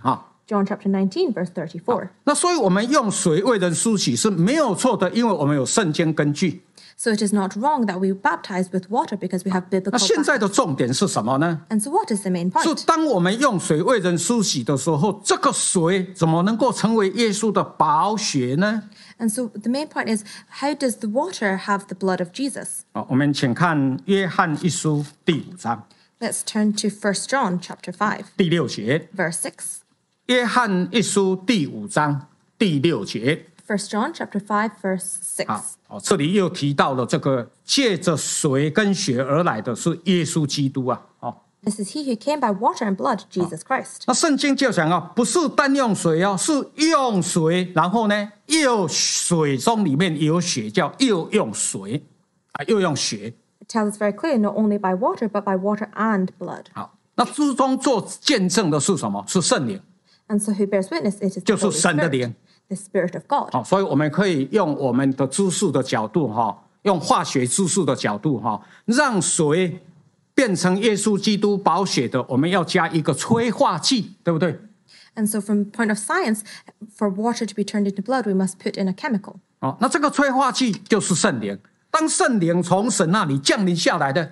John chapter nineteen, verse thirty-four. 那所以我们用水为人施洗是没有错的，因为我们有圣经根据。 So it is not wrong that we baptize with water because we have 那 biblical 现在 baptism. 的重点是什么呢？ And so what is the main 是 point? 当我们用水为人施洗的时候，这个水怎么能够成为耶稣的宝血呢？ And so the main point is, how does the water have the blood of Jesus? 好，我们请看约翰一书第五章 Let's turn to First John chapter five, 第六节。 verse six. 约翰一书第五章第六节。 First John chapter five, verse 好 six. 哦，这里又提到了这个借着水跟血而来的是耶稣基督啊。哦， This is he who came by water and blood, Jesus Christ. 那圣经就讲啊，不是单用水哦，是用水，然后呢，又水中里面有血，叫又用水啊，又用血。 It tells us very clearly, not only by water, but by water and blood. 好，那之中做见证的是什么？是圣灵。 And so who bears witness? It is the 就是 Holy 神的 Spirit, 灵。 the Spirit of God. 好，所以我们可以用我们的知识的角度哈，用化学知识的角度哈，让水变成耶稣基督宝血的，我们要加一个催化剂，对不对？ And so from point of science, for water to be turned into blood, we must put in a chemical. 哦，那这个催化剂就是圣灵。当圣灵从神那里降临下来的，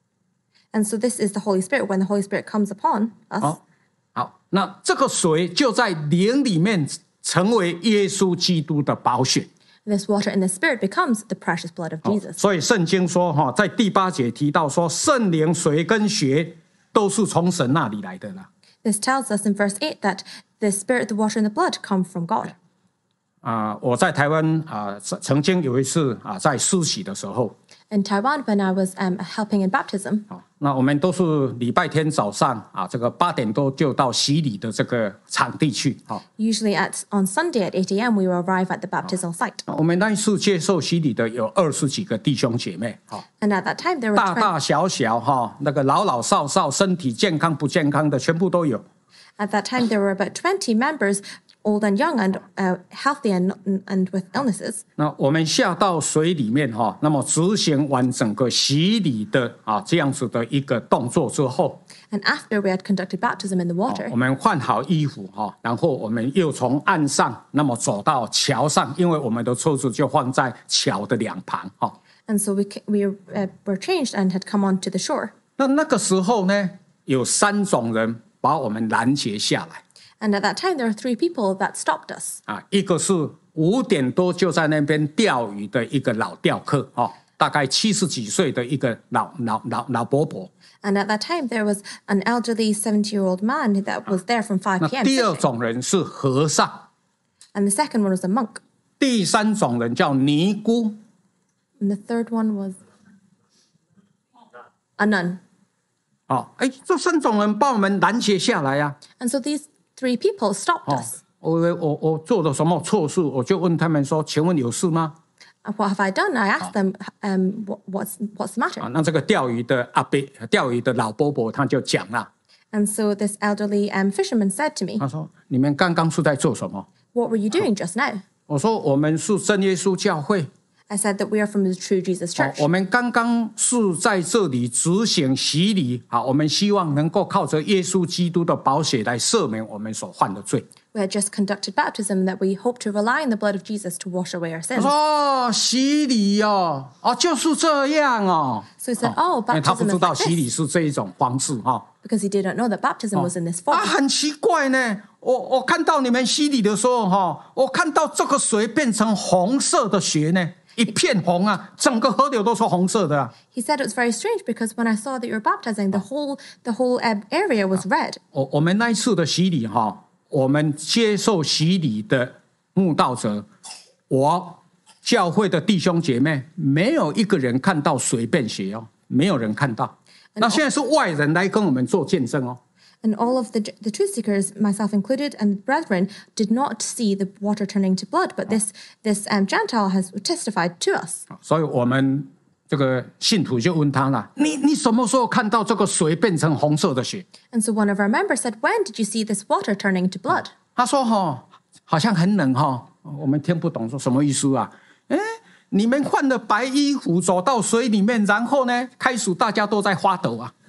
And so this is the Holy Spirit. When the Holy Spirit comes upon us, 好，好，那这个水就在灵里面成为耶稣基督的宝血。 this water in the Spirit becomes the precious blood of 哦 Jesus. 所以圣经说哈，在第八节提到说，圣灵、水跟血都是从神那里来的啦。 This tells us in verse eight that the Spirit, the water, and the blood come from God. 啊、我在台湾啊、曾曾经有一次啊、在施洗的时候， In Taiwan, when I was um, helping in baptism, 啊、那我们都是礼拜天早上啊，这个八点多就到洗礼的这个场地去啊、 usually at on Sunday at eight a.m., we will arrive at the baptismal site. 我们那一次接受洗礼的有二十几个弟兄姐妹啊、 And at that time, there were 大 twenty, 大小小哈、那个老老少少，身体健康不健康的全部都有。 at that time there were about twenty members, old and young, and uh, healthy and and with illnesses. 那我们下到水里面哈、那么执行完整个洗礼的啊这样子的一个动作之后， And after we had conducted baptism in the 我 water, 们换好衣服哈，然后我们又从岸上那么走到桥上，因为我们的车子就放在桥的两旁哈。 and so we ca- we uh, were changed and had come onto the shore. 那那个时候呢，有三种人把我们拦截下来 And at that time, there were three people that stopped us. 啊，一个是五点多就在那边钓鱼的一个老钓客哦，大概七十几岁的一个老老老老伯伯。 And at that time, there was an elderly seventy-year-old man that was there from five 那 p.m. 第二 fishing. 种人是和尚， And the second one was a monk. 第三种人叫尼姑。 And the third one was a nun. 哦，哎，这三种人把我们拦截下来呀、 And so these three people stopped 哦 us. 我以为我我做了什么错事，我就问他们说：“请问有事吗 And what have I done? I asked them, um, what, what's what's the matter?？” 啊，那这个钓鱼的阿伯，钓鱼的老伯伯他就讲了， And so this elderly um, fisherman said to me, 他说：“你们刚刚是在做什么 "What were you doing just now?" 我说：“我们是真耶稣教会， I said that we are from the True Jesus 哦 Church. 我们刚刚是在这里执行洗礼，啊，我们希望能够靠着耶稣基督的宝血来赦免我们所犯的罪。” We had just conducted baptism that we hope to rely on the blood of Jesus to wash away our 他 sins. 说：“哦，洗礼哦，哦，就是这样哦。” So he said, "Oh, 因为他不 baptism 知 is 道 like 洗礼 this," 是这一种方式哈、 because he did not know that baptism was in this 啊， form. 很奇怪呢。我我看到你们洗礼的时候哈，我看到这个水变成红色的血呢，一片红啊，整个河流都是红色的、啊。 He said it was very strange because when I saw that you were baptizing, the whole the whole um, area was red. 我我们那一次的洗礼哈，我们接受洗礼的慕道者，我教会的弟兄姐妹，没有一个人看到水变血哦，没有人看到。那现在是外人来跟我们做见证哦。 And all of the the truth seekers, myself included, and the brethren, did not see the water turning to blood. But this this um, Gentile has testified to us. 所以我们这个信徒就问他了：“你你什么时候看到这个水变成红色的血 And so one of our members said, "When did you see this water turning to blood?" 他说：“哈，好像很冷哈。”我们听不懂，说什么意思啊？哎，你们换了白衣服走到水里面，然后呢，开始大家都在发抖啊。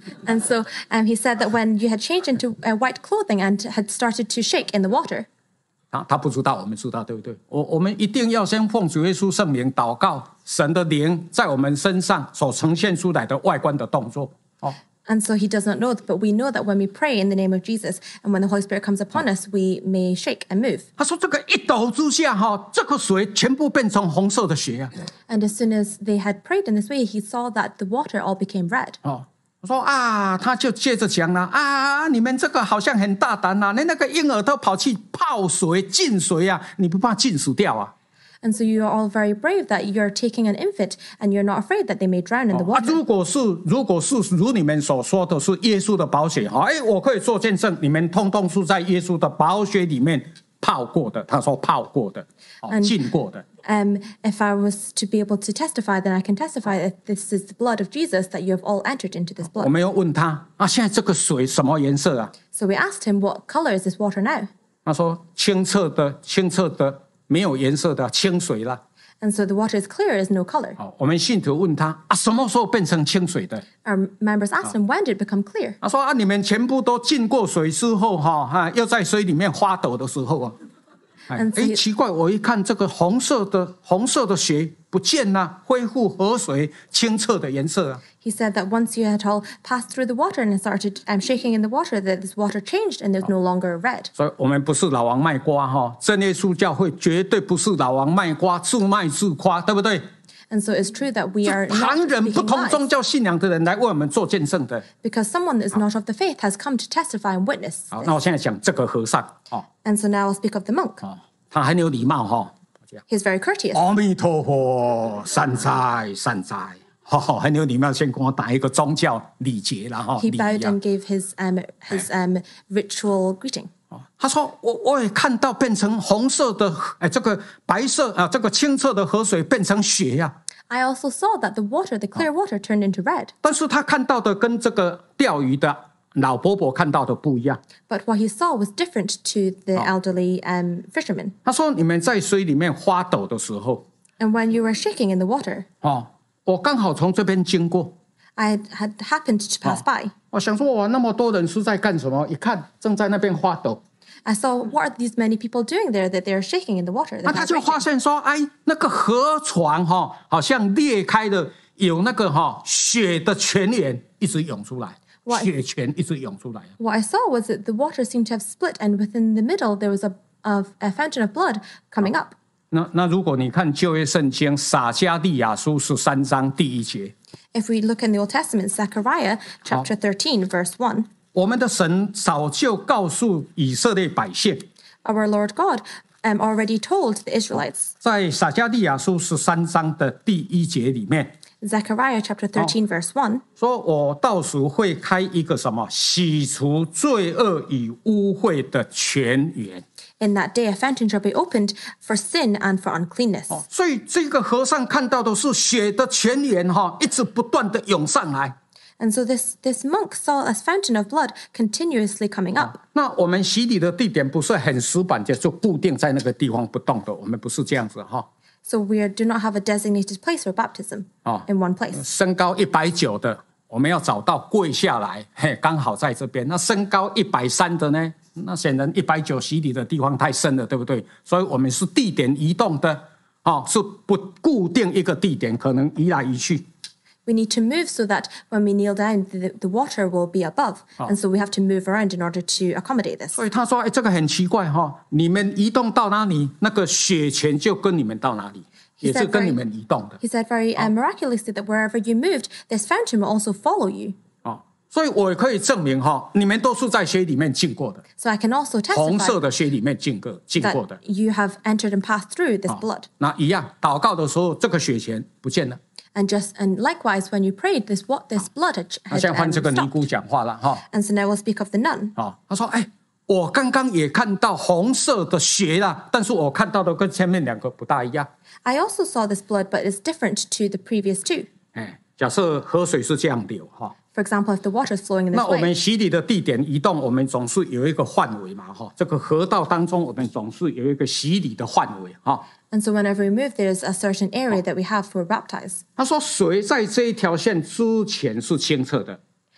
And so um, he said that when you had changed into uh, white clothing and had started to shake in the water, 他他不知道，我们知道，对不对？我我们一定要先奉主耶稣圣名祷告，神的灵在我们身上所呈现出来的外观的动作。哦， and so he does not know, but we know that when we pray in the name of Jesus and when the Holy Spirit comes upon us, we may shake and move. 他说这个一抖之下，哈，这个水全部变成红色的血啊！ And as soon as they had prayed in this way, he saw that the water all became red. 哦。 说啊，他就接着讲了啊，你们这个好像很大胆啊，连那个婴儿都跑去泡水浸水啊，你不怕浸死掉啊？ And so you are all very brave that you're taking an infant and you're not afraid that they may drown in the 啊， water. 如果是如果是如你们所说的是耶稣的宝血，哎，我可以做见证，你们通通是在耶稣的宝血里面泡过的。他说泡过的，哦，浸过的。 Um, if I was to be able to testify, then I can testify that this is the blood of Jesus, that you have all entered into this 我 blood. 们又问他啊，现在这个水什么颜色啊？ So we asked him, what color is this water now? 他说清澈的，清澈的，没有颜色的清水啦。 And so the water is clear, is no color. 好，我们信徒问他啊，什么时候变成清水的？ Our members asked him, when did it become clear? 他说啊，你们全部都浸过水之后，哈，哈，又在水里面发抖的时候啊，哎， And so 哎 you- 奇怪，我一看这个红色的红色的血不见了，恢复河水清澈的颜色啊。 He said that once you had all passed through the water and it started um, shaking in the water, that this water changed and it was no longer red. 所以我们不是老王卖瓜哈，真耶稣教会绝对不是老王卖瓜，自卖自夸，对不对？ And so it's true that we are 旁 not 人不 speaking 同宗 lies 教信仰的人来为我们做见证的。 because someone that is not of the faith has come to testify and witness 好， this. 那我现在讲这个和尚哦， And so now I'll speak of the monk. 哦，他很有礼貌哈。 He's very courteous. 阿弥陀佛，善哉善哉，哈、哦，很有礼貌，先跟我打一个宗教礼节了哈。 He 礼 bowed 仪啊 and gave his um, his um, ritual greeting. 哦他说我我也看到变成红色的，哎，这个白色啊，这个清澈的河水变成血呀、 I also saw that the water, the clear water, turned into red. 但是他看到的跟这个钓鱼的老伯伯看到的不一样。 But what he saw was different to the elderly um, fisherman. 他说你们在水里面发抖的时候， And when you were shaking in the water, 哦，我刚好从这边经过， I had happened to pass by. 我想说哇，那么多人是在干什么？一看正在那边发抖。 I saw what are these many people doing there that they're shaking in the water. 那 They're 他就发 vibrating. 现说，哎，那个河床哈、哦，好像裂开了，有那个哈、哦、血的泉源一直涌出来， What? 血泉一直涌出来。 What I saw was that the water seemed to have split, and within the middle there was a, a, a fountain of blood coming up. 那那如果你看旧约圣经撒迦利亚书十三章第一节， If we look in the Old Testament, Zechariah chapter thirteen, verse one, 我们的神早就告诉以色列百姓， our Lord God um, already told the Israelites, 在撒迦利亚书十三章的第一节里面 Zechariah chapter thirteen, verse one, 说，我到时会开一个什么洗除罪恶与污秽的泉源。 in that day a fountain shall be opened for sin and for uncleanness. 所以这个和尚看到的是血的泉源哈，一直不断的涌上来。 And so this, this monk saw a fountain of blood continuously coming up. 那我们洗礼的地点不是很死板的，就固定在那个地方不动的，我们不是这样子哈。 So we are, do not have a designated place for baptism Oh. in one place. 身高一百九的，我们要找到跪下来，嘿，刚好在这边。那身高一百三的呢？那显然一百九洗礼的地方太深了，对不对？所以我们是地点移动的，哦，是不固定一个地点，可能移来移去。 We need to move so that when we kneel down, the, the water will be above. And so we have to move around in order to accommodate this. 所以他说：“哎，这个很奇怪哈、哦，你们移动到哪里，那个血泉就跟你们到哪里，也是跟你们移动的。 He said very um, miraculously that wherever you moved, this fountain will also follow you. 哦，所以我也可以证明哈、哦，你们都是在血里面浸过的， So I can also 红色 testify 的血里面浸过浸过的 that。you have entered and passed through this blood. 那一样，祷告的时候，这个血泉不见了。 And just and likewise, when you prayed, this what this blood had, 那 had 现在换 um, 这个尼 stopped. 姑讲话了哈。 And so now we'll speak of the nun. 哦，他说：“哎，我刚刚也看到红色的血啦，但是我看到的跟前面两个不大一样。 I also saw this blood, but it's different to the previous two. 哎，假设河水是这样流哈。” For example, if the water is flowing in 那 this 我们 way, 洗礼的地点移动，我们总是有一个范围嘛，哈。这个河道当中，我们总是有一个洗礼的范围，哈。 and so whenever we move, there's a certain area that we have for baptize. 他说，水在这一条线之前是清澈的，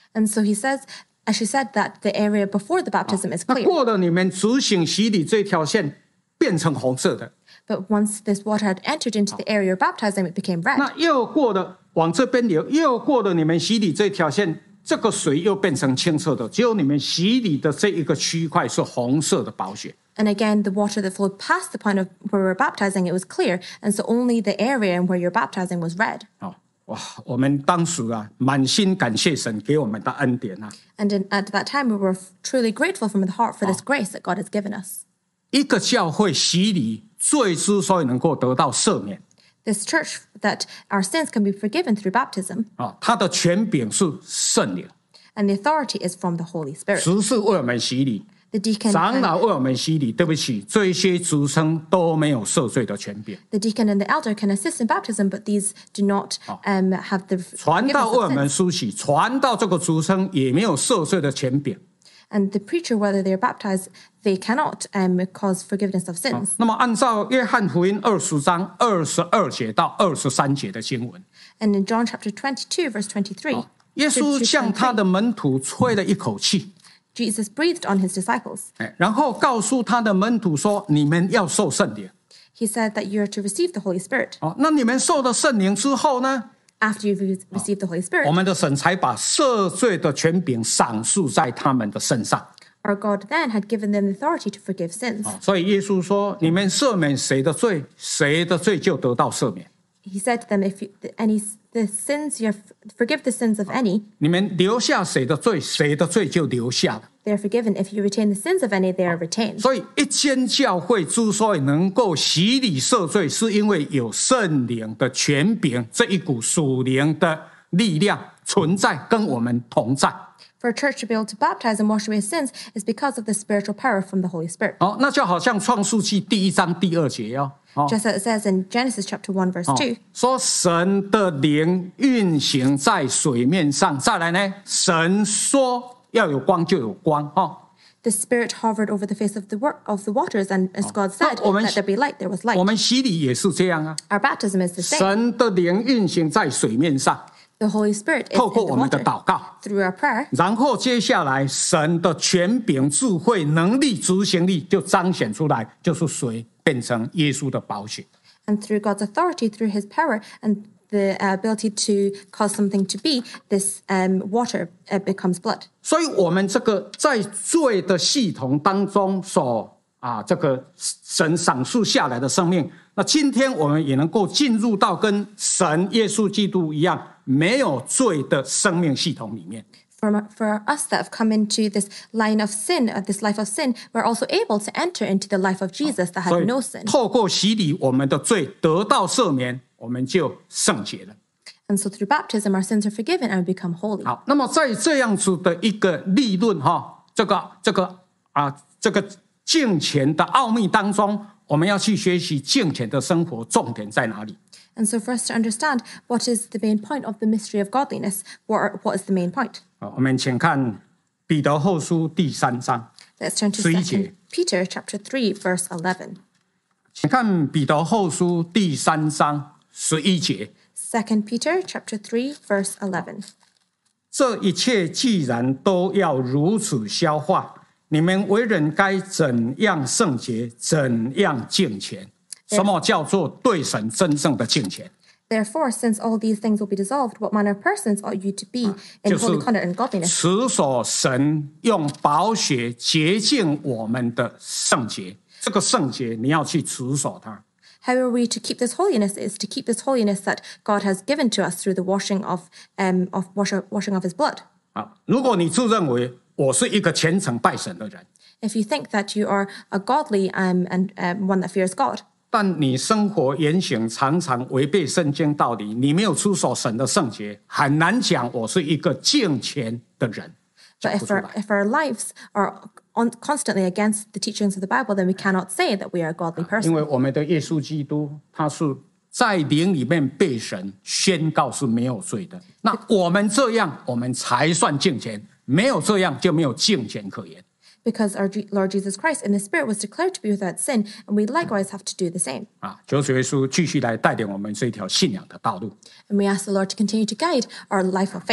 And so he says, as she said, that the area before the baptism is 那 clear. 过了你们执行洗礼这条线，变成红色的。 But once this water had entered into the area of baptism, it became red. 那又过了往这边流，又过了你们洗礼这条线，这个水又变成清澈的。只有你们洗礼的这一个区块是红色的宝血。 And again, the water that flowed past the point of where we were baptizing, it was clear. And so only the area where you're baptizing was red. 哦，哇，我们当时啊，满心感谢神给我们的恩典啊。 And in, at that time, we were truly grateful from the heart for this grace that God has given us. 一个教会洗礼，罪之所以能够得到赦免， This church, that our sins can be forgiven through baptism, 啊，它的权柄是圣灵， and the authority is from the Holy Spirit. 执事为我们洗礼， The deacon, 长 and, 老为我们洗礼。对不起，这些职称都没有赦罪的权柄。 the deacon and the elder can assist in baptism, but these do not um, have the 传道 forgiveness 为我 of 们 sins. 施洗，传道这个职称也没有赦罪的权柄。 And the preacher, whether they're baptized, they cannot um, cause forgiveness of sins. 那么，按照约翰福音二十章二十二节到二十三节的经文， And in John chapter twenty-two, verse twenty-three, 耶 to- 稣 to 向他 23, 的门徒吹了一口气， Jesus breathed on his disciples. 哎然后告诉他的门徒说：“你们要受圣灵。 He said that you are to receive the Holy Spirit. 哦，那你们受了圣灵之后呢？ After you've re- received the Holy 我 Spirit, 们的神才把赦罪的权柄赏赐在他们的身上。 our God then had given them the authority to forgive sins. 所以耶稣说：“你们赦免谁的罪，谁的罪就得到赦免； He said to them, if you, the, any the sins you forgive the sins of any, 你们留下谁的罪，谁的罪就留下了。” they are forgiven. If you retain the sins of any, they are retained. 所以，一间教会之所以能够洗礼赦罪，是因为有圣灵的权柄，这一股属灵的力量存在，跟我们同在。 For a church to be able to baptize and wash away sins is because of the spiritual power from the Holy Spirit. 哦，那就好像创世纪第一章第二节哦，哦 Just as it says in Genesis chapter one, verse 哦 two, 说神的灵运行在水面上。再来呢，神说要有光就有光哦。 the Spirit hovered over the face of the work of the waters, and as God said, 那我们- let there be light, there was light. 我们洗礼也是这样啊， Our baptism is the same. 神的灵运行在水面上， The Holy Spirit is 透过 in 我 the 们的 water 祷告。 through our prayer. 然后接下来，神的权柄、智慧、能力、执行力就彰显出来，就是水变成耶稣的宝血。 And through God's authority, through his power, and the uh, ability to cause something to be, this um, water uh, becomes blood. 所以，我们这个在罪的系统当中所啊，这个神赏赐下来的生命，那今天我们也能够进入到跟神耶稣基督一样没有罪的生命系统里面。 For, for us that have come into this line of sin, uh, this life of sin, we're also able to enter into the life of Jesus that 所 had 以 no sin. 透过洗礼，我们的罪得到赦免，我们就圣洁了。 And so through baptism, our sins are forgiven and we become holy. 好，那么在这样子的一个立论哈，这个这个啊，这个敬虔的奥秘当中，我们要去学习敬虔的生活，重点在哪里？ And so for us to understand what is the main point of the mystery of godliness, what, are, what is the main point? 好，我们请看彼得后书第三章， Let's turn to 十一 Second 节。 Peter chapter three, verse eleven. 请看彼得后书第三章十一节。 Second Peter chapter three, verse eleven. 这一切既然都要如此消化，你们为人该怎样圣洁，怎样敬虔？什么叫做对神真正的敬虔？ Therefore, since all these things will be dissolved, what manner of persons ought you to be in 就是 holy conduct and godliness? 持守神用宝血洁净我们的圣洁，这个圣洁你要去持守它。 How are we to keep this holiness? Is to keep this holiness that God has given to us through the washing of um of wash, washing of His blood. 啊，如果你自认为我是一个虔诚拜神的人， If you think that you are a godly um, and um, one that fears God, 但你生活言行常常违背圣经道理，你没有持守神的圣洁，很难讲我是一个敬虔的人。 but 讲 if 不出 our 来。 if our lives are on, constantly against the teachings of the Bible, then we cannot say that we are a godly 因 person. 为我们的耶稣基督，他是在灵里面被神宣告是没有罪的。那我们这样，我们才算敬虔；没有这样，就没有敬虔可言。 Because our G- Lord Jesus Christ in the Spirit was declared to be without sin, and we likewise have to do the same. 啊，求主耶稣继续来带领我们这条信仰的道路。 And we ask the Lord to continue to guide our life of faith.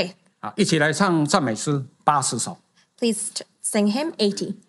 好，一起来唱赞美诗八十首。 Please t- sing hymn eighty.